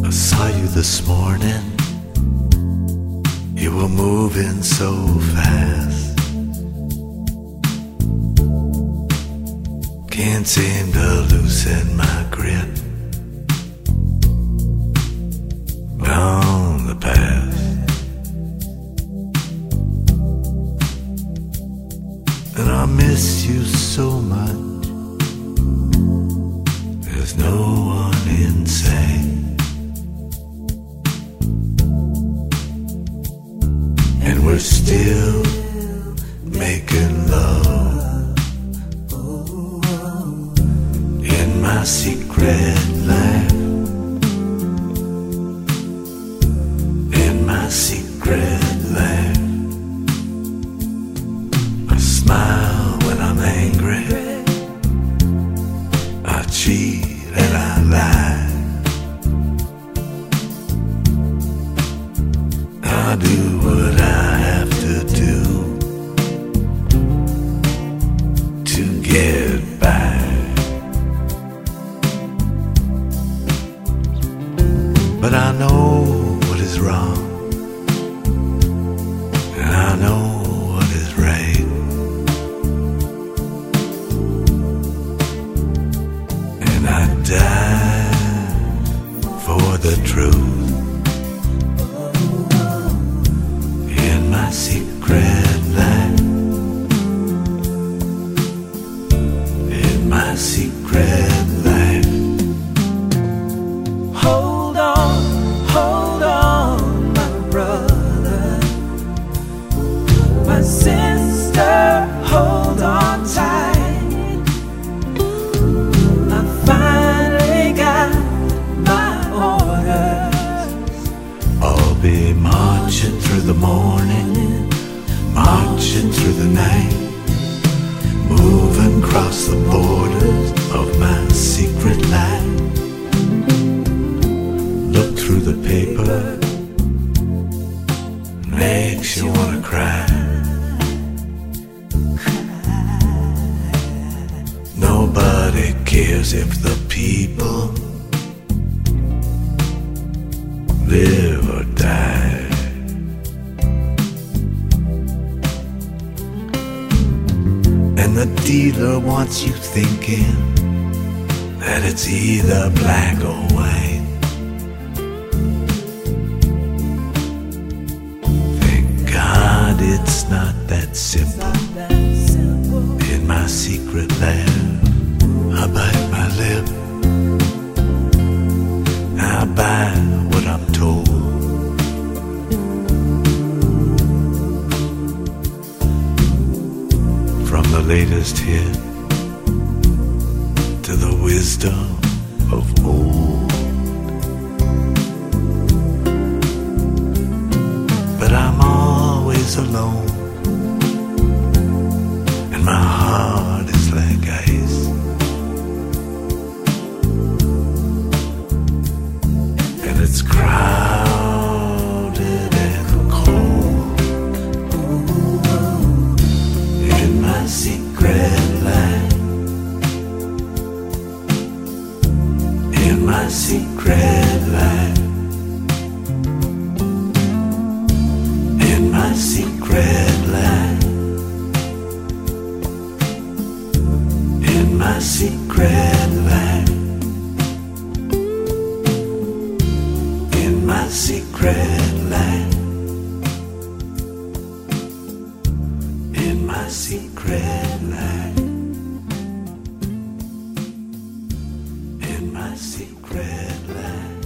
I saw you this morning. You were moving so fast. Can't seem to loosen my grip on the past. And I miss you so much. There's no one insane. And we're still making love in my secret life. In my secret life. I smile when I'm angry. I cheat and I lie. I do what I have to do to get by. But I know what is wrong, and I know what is right. And I die for the truth. In my secret life. In my secret life. Hold on, my brother, my sister, hold on tight. I finally got my orders. I'll be marching through the morning, marching through the night, moving across the borders of my secret life. Look through the paper, makes you wanna cry. Nobody cares if the people live or die. And the dealer wants you thinking that it's either black or white. Thank God it's not that simple. In my secret life, I bite my lip. I buy what I'm told. From the latest hit to the wisdom of old. But I'm always alone, and my heart is like ice. And it's crowded and cold. In my secret life. In my secret life. In my secret life. In my secret life. In my secret life. In my secret life. In my secret life.